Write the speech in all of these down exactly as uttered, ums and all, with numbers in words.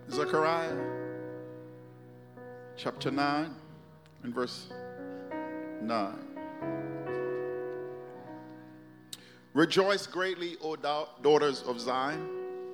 Zechariah chapter nine and verse nine. Rejoice greatly, O daughters of Zion.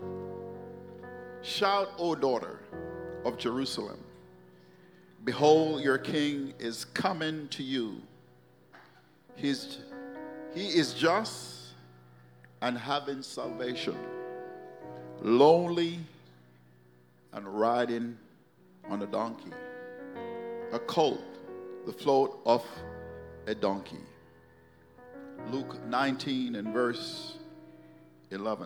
Shout, O daughter of Jerusalem. Behold, your king is coming to you. He's, he is just and having salvation, lonely and riding on a donkey, a colt, the float of a donkey. Luke nineteen and verse eleven.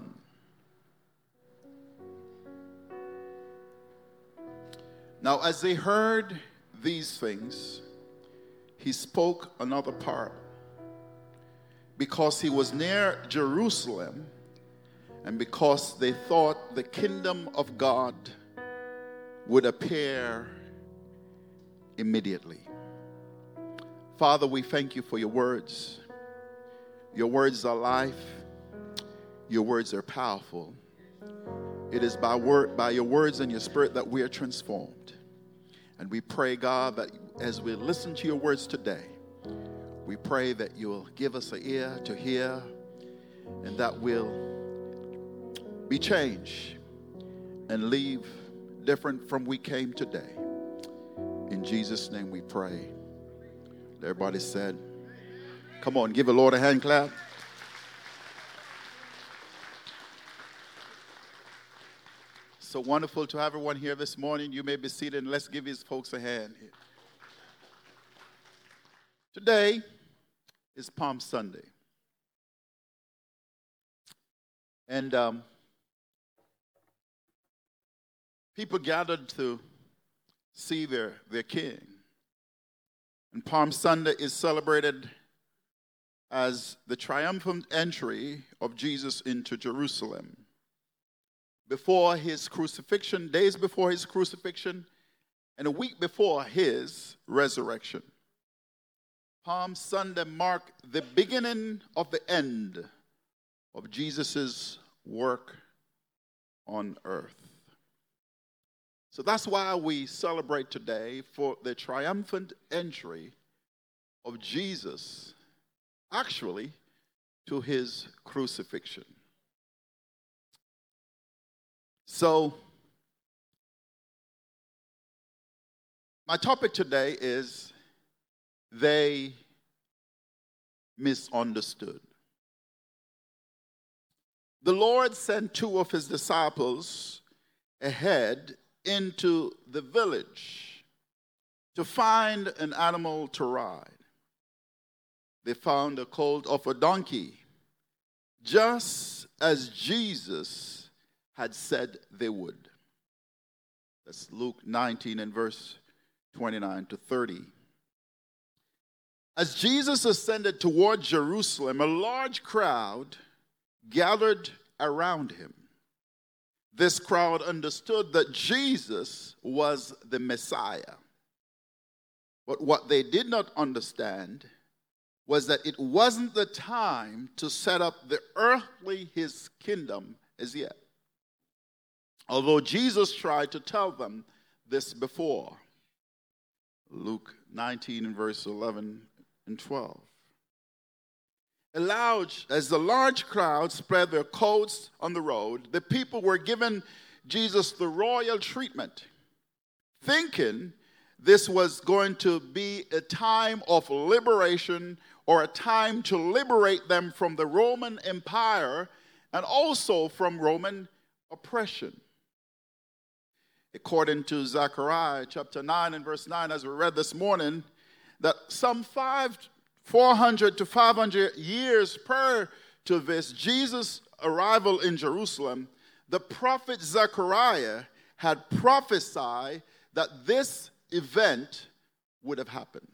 Now, as they heard these things, he spoke another parable, because he was near Jerusalem, and because they thought the kingdom of God would appear immediately. Father, we thank you for your words. Your words are life. Your words are powerful. It is by word, by your words and your spirit that we are transformed. And we pray, God, that as we listen to your words today, we pray that you will give us an ear to hear, and that we'll be changed and leave different from we came today. In Jesus' name we pray. Everybody said, come on, give the Lord a hand clap. So wonderful to have everyone here this morning. You may be seated, and let's give these folks a hand here. Today is Palm Sunday. And um, people gathered to see their, their king. And Palm Sunday is celebrated as the triumphant entry of Jesus into Jerusalem. Before his crucifixion, days before his crucifixion, and a week before his resurrection. Palm Sunday marked the beginning of the end of Jesus' work on earth. So that's why we celebrate today, for the triumphant entry of Jesus, actually, to his crucifixion. So, my topic today is they misunderstood. The Lord sent two of his disciples ahead into the village to find an animal to ride. They found a colt of a donkey, just as Jesus had said they would. That's Luke nineteen and verse twenty-nine to thirty. As Jesus ascended toward Jerusalem, a large crowd gathered around him. This crowd understood that Jesus was the Messiah. But what they did not understand was that it wasn't the time to set up the earthly his kingdom as yet. Although Jesus tried to tell them this before. Luke nineteen and verse eleven and twelve. As the large crowd spread their coats on the road, the people were giving Jesus the royal treatment, thinking this was going to be a time of liberation, or a time to liberate them from the Roman Empire and also from Roman oppression. According to Zechariah chapter nine and verse nine, as we read this morning, that some five, four hundred to five hundred years prior to this, Jesus' arrival in Jerusalem, the prophet Zechariah had prophesied that this event would have happened.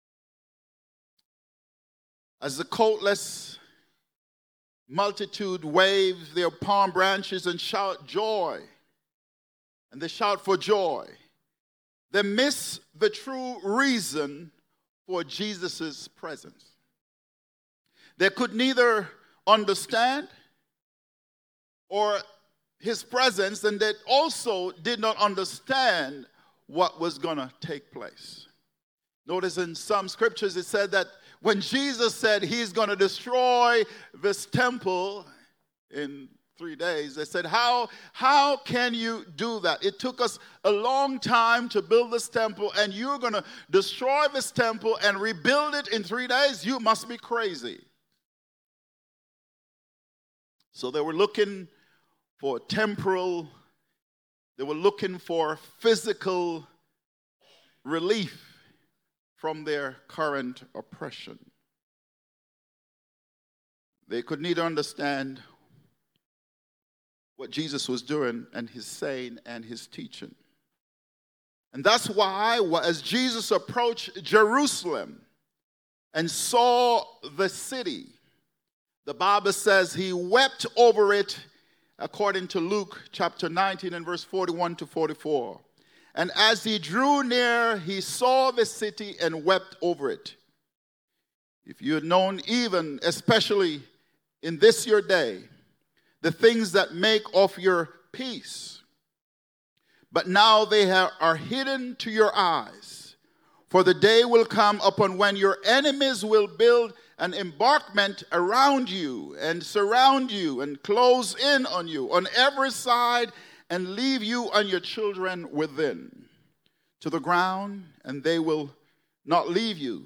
As the coatless multitude wave their palm branches and shout joy, and they shout for joy, they miss the true reason for Jesus' presence. They could neither understand or his presence, and they also did not understand what was going to take place. Notice in some scriptures it said that when Jesus said he's going to destroy this temple in three days, they said, how, how can you do that? It took us a long time to build this temple, and you're going to destroy this temple and rebuild it in three days? You must be crazy. So they were looking for temporal, they were looking for physical relief from their current oppression. They could neither understand what Jesus was doing and his saying and his teaching. And that's why, as Jesus approached Jerusalem and saw the city, the Bible says he wept over it, according to Luke chapter nineteen and verse forty-one to forty-four. And as he drew near, he saw the city and wept over it. If you had known, even especially in this your day, the things that make of your peace, but now they have, are hidden to your eyes. For the day will come upon when your enemies will build an embankment around you and surround you and close in on you on every side and leave you and your children within to the ground, and they will not leave you.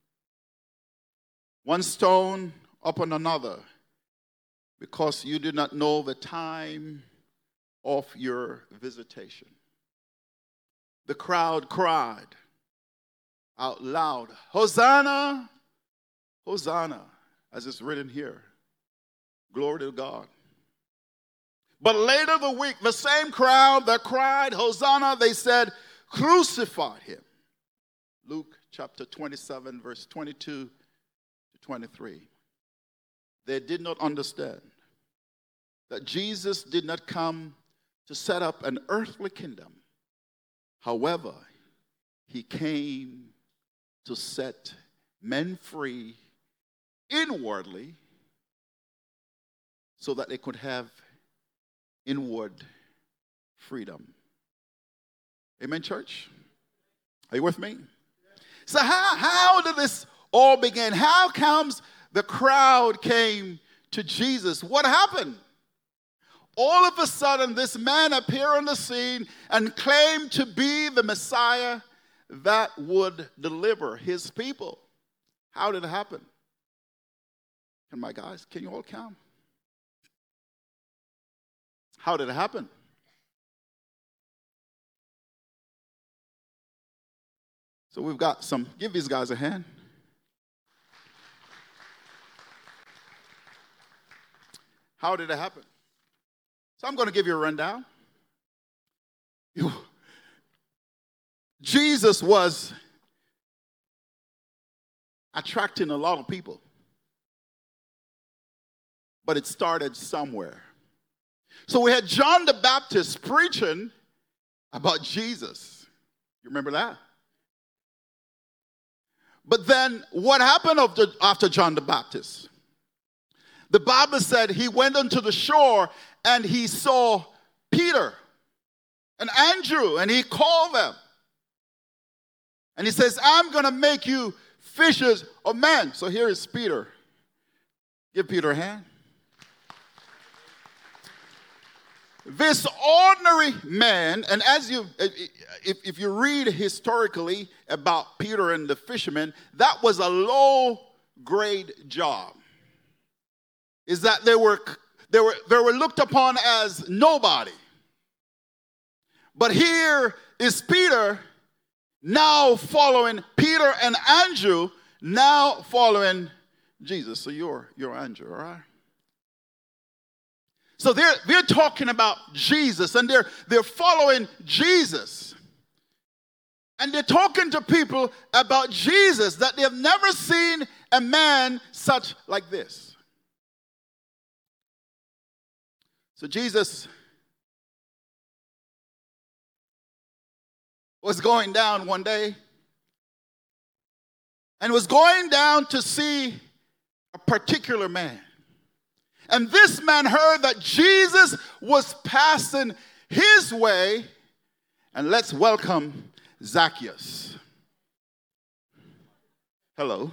One stone upon another, because you do not know the time of your visitation. The crowd cried out loud, Hosanna, Hosanna, as it's written here. Glory to God. But later the week, the same crowd that cried, Hosanna, they said, crucify him. Luke chapter twenty-seven, verse twenty-two to twenty-three. They did not understand that Jesus did not come to set up an earthly kingdom. However, he came to set men free inwardly so that they could have inward freedom. Amen, church? Are you with me? So how, how did this all begin? How comes the crowd came to Jesus? What happened? All of a sudden, this man appeared on the scene and claimed to be the Messiah that would deliver his people. How did it happen? And my guys, can you all come? How did it happen? So we've got some, give these guys a hand. How did it happen? So I'm going to give you a rundown. You, Jesus was attracting a lot of people. But it started somewhere. So we had John the Baptist preaching about Jesus. You remember that? But then what happened after, after John the Baptist? The Bible said he went onto the shore and he saw Peter and Andrew, and he called them. And he says, I'm going to make you fishers of men. So here is Peter. Give Peter a hand. This ordinary man, and as you, if, if you read historically about Peter and the fishermen, that was a low-grade job. Is that they were, they were, they were looked upon as nobody. But here is Peter now following Peter and Andrew, now following Jesus. So you're, you're Andrew, all right? So they're, they're talking about Jesus, and they're, they're following Jesus. And they're talking to people about Jesus, that they have never seen a man such like this. So Jesus was going down one day and was going down to see a particular man. And this man heard that Jesus was passing his way. And let's welcome Zacchaeus. Hello.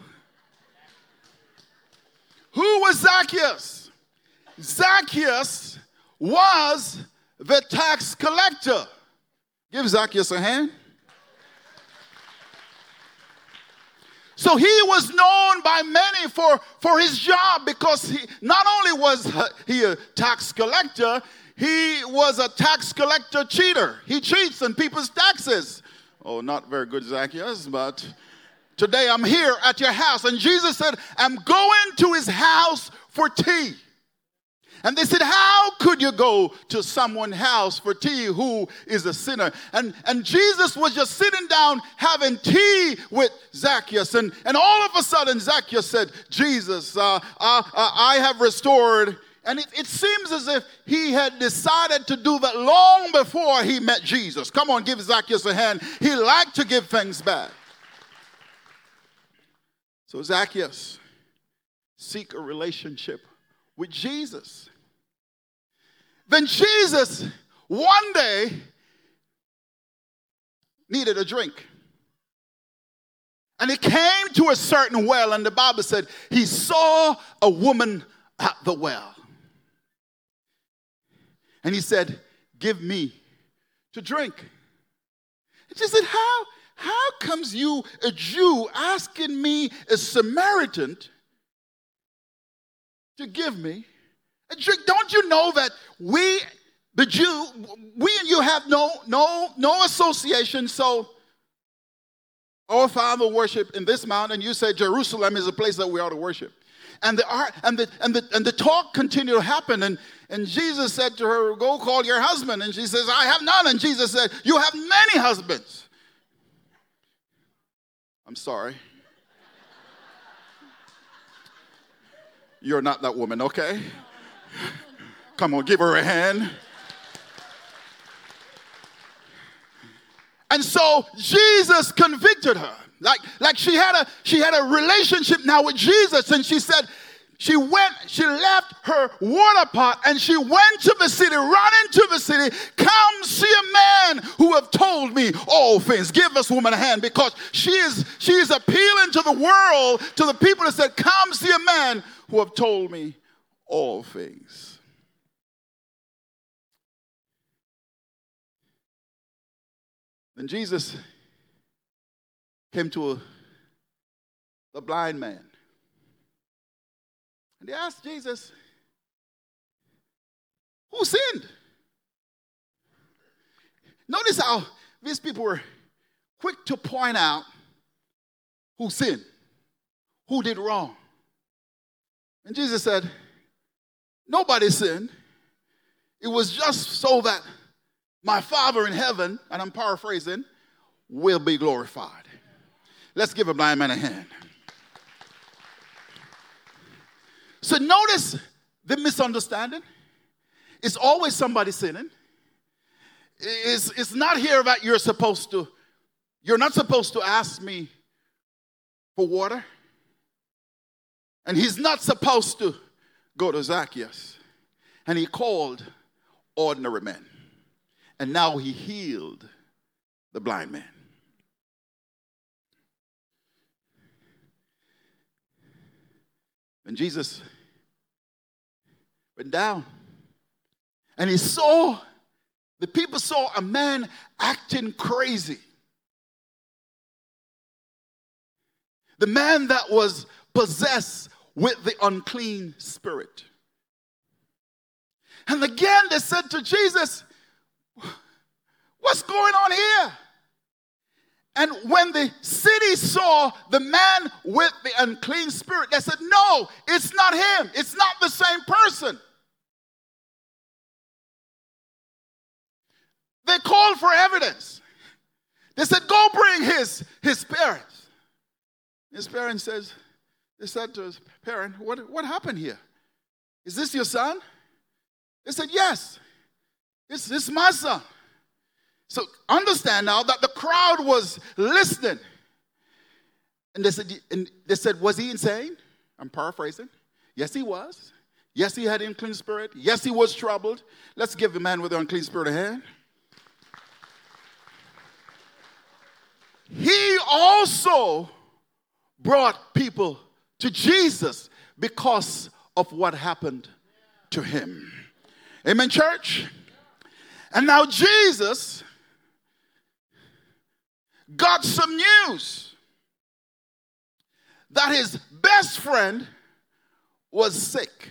Who was Zacchaeus? Zacchaeus was the tax collector. Give Zacchaeus a hand. So he was known by many for, for his job, because he not only was he a tax collector, he was a tax collector cheater. He cheats on people's taxes. Oh, not very good, Zacchaeus, but today I'm here at your house. And Jesus said, I'm going to his house for tea. And they said, how could you go to someone's house for tea who is a sinner? And, and Jesus was just sitting down having tea with Zacchaeus. And, and all of a sudden, Zacchaeus said, Jesus, uh, uh, uh, I have restored. And it, it seems as if he had decided to do that long before he met Jesus. Come on, give Zacchaeus a hand. He liked to give things back. So Zacchaeus, seek a relationship with Jesus. Then Jesus, one day, needed a drink. And he came to a certain well, and the Bible said he saw a woman at the well. And he said, give me to drink. And she said, how, how comes you, a Jew, asking me, a Samaritan, to give me a drink? Don't you know that we, the Jew, we and you have no, no, no association? So our Father worship in this mountain. You say Jerusalem is a place that we ought to worship. And the art and the and the and the talk continued to happen. And, and Jesus said to her, go call your husband. And she says, I have none. And Jesus said, you have many husbands. I'm sorry. You're not that woman, okay? Come on, give her a hand. And so Jesus convicted her. Like, like she had a she had a relationship now with Jesus, and she said, she went, she left her water pot and she went to the city, run into the city. Come see a man who have told me all things. Give this woman a hand, because she is she is appealing to the world, to the people that said, come see a man who have told me all things. Then Jesus came to a, a blind man. And they asked Jesus, who sinned? Notice how these people were quick to point out who sinned, who did wrong. And Jesus said, nobody sinned. It was just so that my Father in heaven, and I'm paraphrasing, will be glorified. Let's give a blind man a hand. So notice the misunderstanding. It's always somebody sinning. It's, it's not here that you're supposed to, you're not supposed to ask me for water. And he's not supposed to go to Zacchaeus. And he called ordinary men. And now he healed the blind man. And Jesus went down and he saw, the people saw a man acting crazy. The man that was possessed with the unclean spirit. And again they said to Jesus, what's going on here? And when the city saw the man with the unclean spirit, they said, no, it's not him. It's not the same person. They called for evidence. They said, go bring his, his parents. His parents says, they said to his parent, what, what happened here? Is this your son? They said, yes, this, this is my son. So understand now that the crowd was listening. And they said, and they said, was he insane? I'm paraphrasing. Yes, he was. Yes, he had unclean spirit. Yes, he was troubled. Let's give the man with the unclean spirit a hand. He also brought people to Jesus because of what happened to him. Amen, church? And now Jesus got some news that his best friend was sick.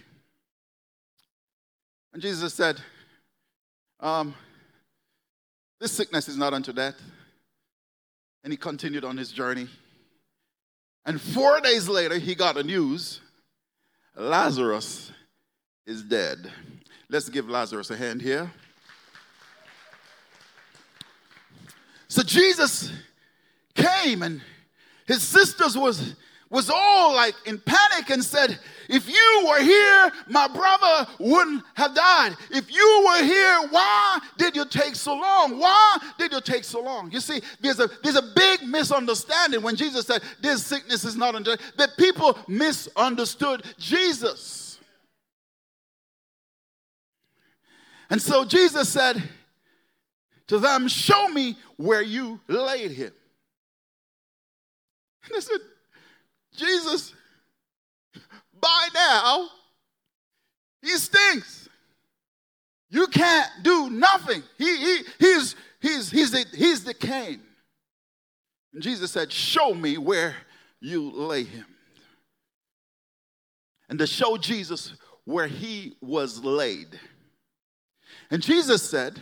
And Jesus said, um, this sickness is not unto death. And he continued on his journey. And four days later, he got the news, Lazarus is dead. Let's give Lazarus a hand here. So Jesus came, and his sisters was, was all like in panic and said, if you were here, my brother wouldn't have died. If you were here, why did you take so long? Why did you take so long? You see, there's a, there's a big misunderstanding when Jesus said, this sickness is not unto, that people misunderstood Jesus. And so Jesus said to them, show me where you laid him. And they said, Jesus, by now, he stinks. You can't do nothing. He, he, he's, he's, he's, the, he's decaying. And Jesus said, show me where you lay him. And to show Jesus where he was laid. And Jesus said,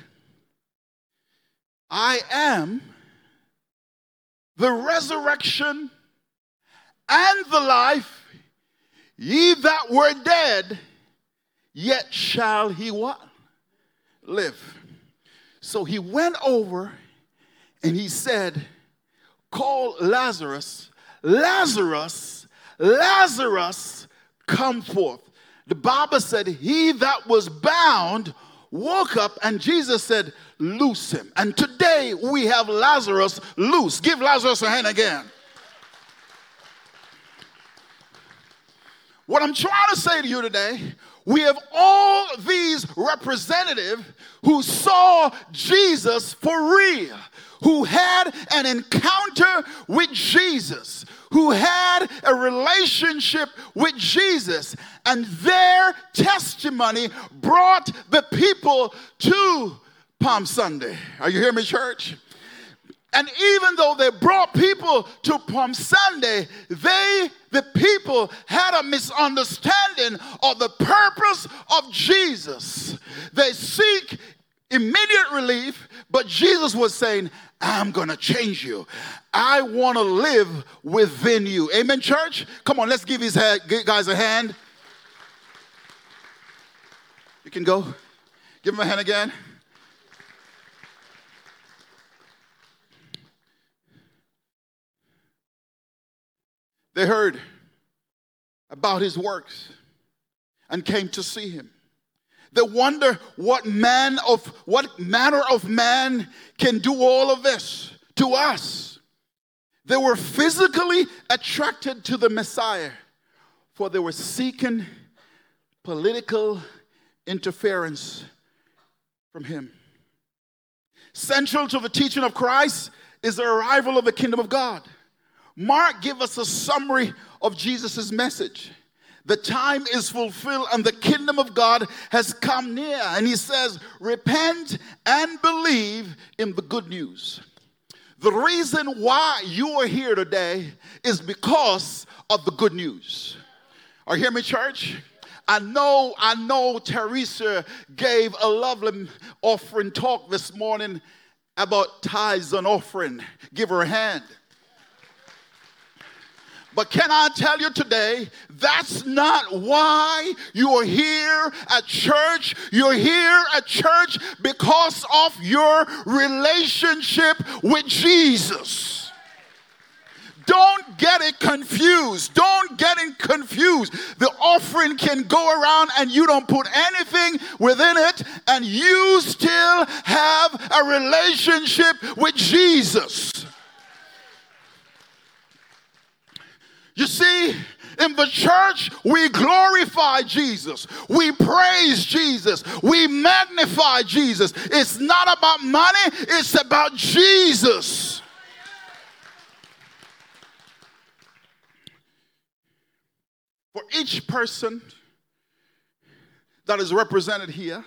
I am the resurrection and the life. Ye that were dead, yet shall he what? Live. So he went over and he said, call Lazarus, Lazarus, Lazarus, come forth. The Bible said he that was bound woke up, and Jesus said, loose him. And today we have Lazarus loose. Give Lazarus a hand again. What I'm trying to say to you today, we have all these representatives who saw Jesus for real, who had an encounter with Jesus, who had a relationship with Jesus, and their testimony brought the people to Palm Sunday. Are you hearing me, church? And even though they brought people to Palm Sunday, they, the people, had a misunderstanding of the purpose of Jesus. They seek immediate relief, but Jesus was saying, I'm going to change you. I want to live within you. Amen, church? Come on, let's give these guys a hand. You can go. Give them a hand again. They heard about his works and came to see him. They wonder what man of what manner of man can do all of this to us. They were physically attracted to the Messiah, for they were seeking political interference from him. Central to the teaching of Christ is the arrival of the kingdom of God. Mark gives us a summary of Jesus' message. The time is fulfilled and the kingdom of God has come near. And he says, repent and believe in the good news. The reason why you are here today is because of the good news. Are you hearing me, church? I know, I know Teresa gave a lovely offering talk this morning about tithes and offering. Give her a hand. But can I tell you today, that's not why you are here at church. You're here at church because of your relationship with Jesus. Don't get it confused. Don't get it confused. The offering can go around and you don't put anything within it, and you still have a relationship with Jesus. You see, In the church, we glorify Jesus. We praise Jesus. We magnify Jesus. It's not about money. It's about Jesus. For each person that is represented here,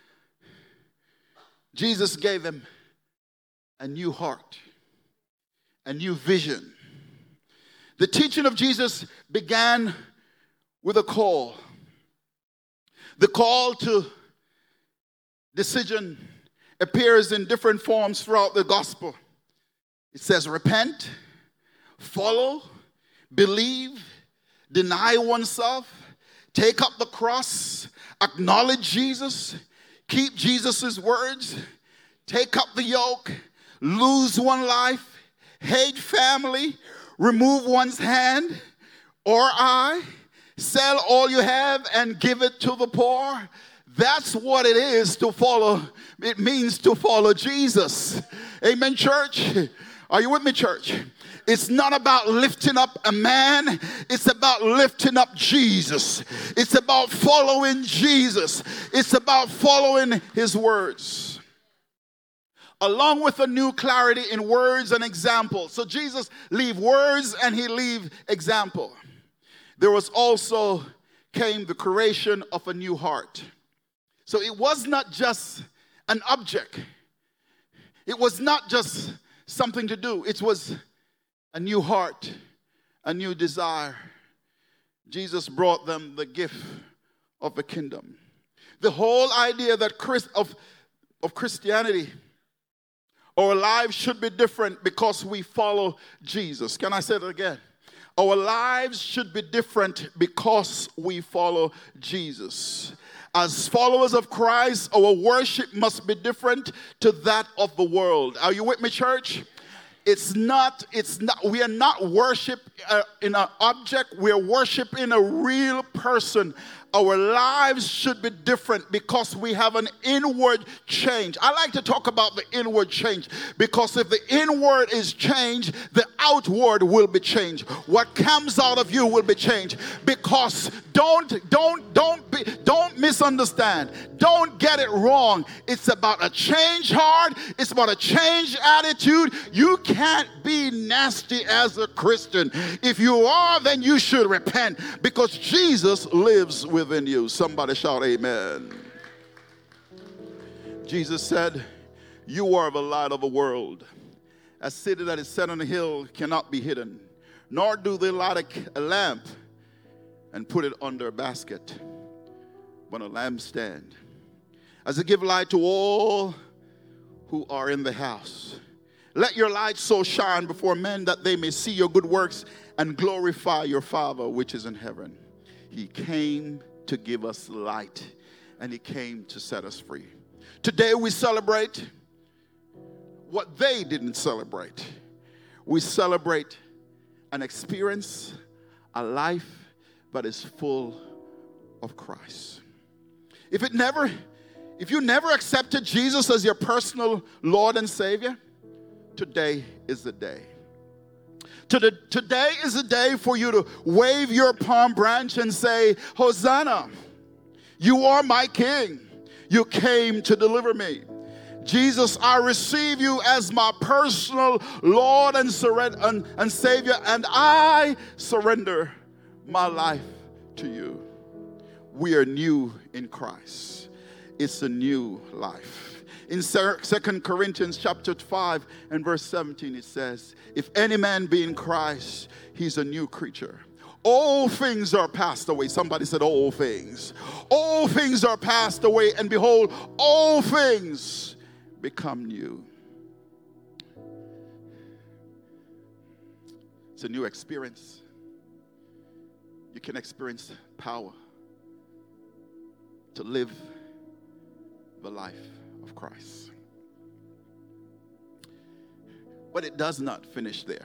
Jesus gave him a new heart, a new vision. The teaching of Jesus began with a call. The call to decision appears in different forms throughout the gospel. It says repent, follow, believe, deny oneself, take up the cross, acknowledge Jesus, keep Jesus' words, take up the yoke, lose one life, hate family, remove one's hand or eye, sell all you have and give it to the poor. That's what it is to follow. It means to follow Jesus. Amen, church? Are you with me, church? It's not about lifting up a man. It's about lifting up Jesus. It's about following Jesus. It's about following his words, along with a new clarity in words and examples. So Jesus leave words and he leave example. There was also came the creation of a new heart. So it was not just an object. It was not just something to do. It was a new heart, a new desire. Jesus brought them the gift of the kingdom. The whole idea that Christ, of, of Christianity, our lives should be different because we follow Jesus. Can I say it again? Our lives should be different because we follow Jesus. As followers of Christ, our worship must be different to that of the world. Are you with me, church? It's not, it's not, we are not worship uh, in an object. We are worshiping a real person. Our lives should be different because we have an inward change. I like to talk about the inward change because if the inward is changed, the outward will be changed. What comes out of you will be changed. Because don't, don't, don't, be, don't misunderstand. Don't get it wrong. It's about a changed heart. It's about a changed attitude. You can't be nasty as a Christian. If you are, then you should repent because Jesus lives within you. Somebody shout amen. Jesus said, you are the light of the world. A city that is set on a hill cannot be hidden, nor do they light a lamp and put it under a basket, but a lampstand, as to give light to all who are in the house. Let your light so shine before men that they may see your good works and glorify your Father which is in heaven. He came to give us light, and he came to set us free. Today we celebrate what they didn't celebrate. We celebrate an experience, a life that is full of Christ. If it never, if you never accepted Jesus as your personal Lord and Savior, today is the day. Today is the day for you to wave your palm branch and say, Hosanna, you are my King. You came to deliver me. Jesus, I receive you as my personal Lord and, surrender, and, and Savior, and I surrender my life to you. We are new in Christ. It's a new life. In Second Corinthians chapter five and verse seventeen, it says, if any man be in Christ, he's a new creature. All things are passed away. Somebody said all things. All things are passed away, and behold, all things become new. It's a new experience. You can experience power to live the life of Christ. But it does not finish there.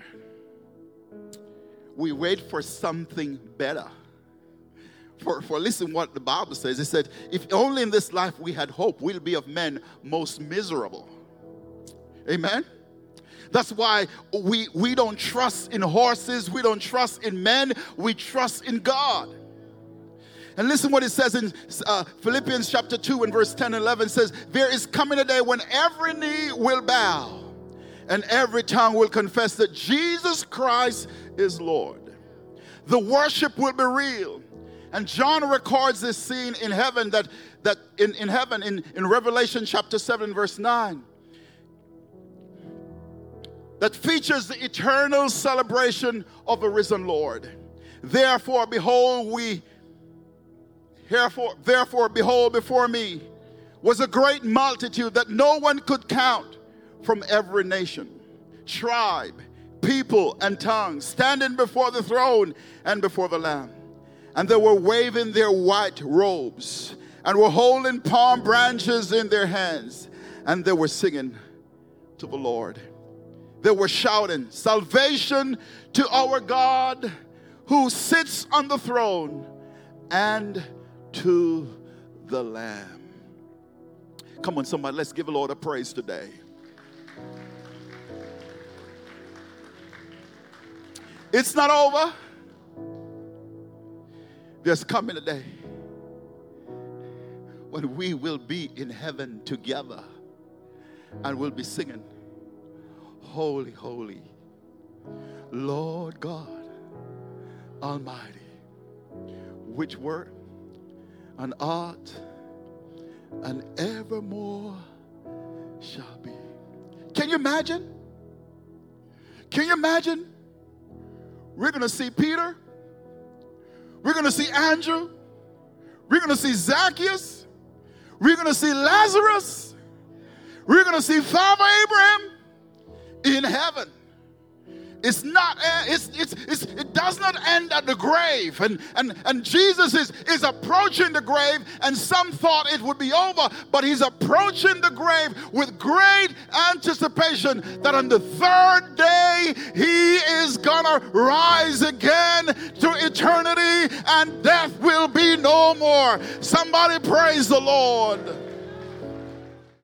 We wait for something better. For, for listen what the Bible says. It said, if only in this life we had hope, we'll be of men most miserable. Amen? That's why we, we don't trust in horses. We don't trust in men. We trust in God. And listen what it says in uh, Philippians chapter two and verse ten and eleven says, there is coming a day when every knee will bow and every tongue will confess that Jesus Christ is Lord. The worship will be real. And John records this scene in heaven, that, that in, in heaven, in, in Revelation chapter seven, verse nine, that features the eternal celebration of the risen Lord. Therefore, behold, we Therefore, therefore, behold, before me was a great multitude that no one could count, from every nation, tribe, people, and tongue, standing before the throne and before the Lamb. And they were waving their white robes and were holding palm branches in their hands. And they were singing to the Lord. They were shouting, salvation to our God who sits on the throne and to the Lamb. Come on, somebody, let's give the Lord a praise today. It's not over. There's coming a day when we will be in heaven together and we'll be singing, holy, holy, Lord God Almighty, which were and art and evermore shall be. Can you imagine? Can you imagine? We're going to see Peter. We're going to see Andrew. We're going to see Zacchaeus. We're going to see Lazarus. We're going to see Father Abraham in heaven. It's not, it's, it's, it's, it does not end at the grave. And, and, and Jesus is, is approaching the grave, and some thought it would be over, but he's approaching the grave with great anticipation that on the third day, he is gonna rise again to eternity, and death will be no more. Somebody praise the Lord.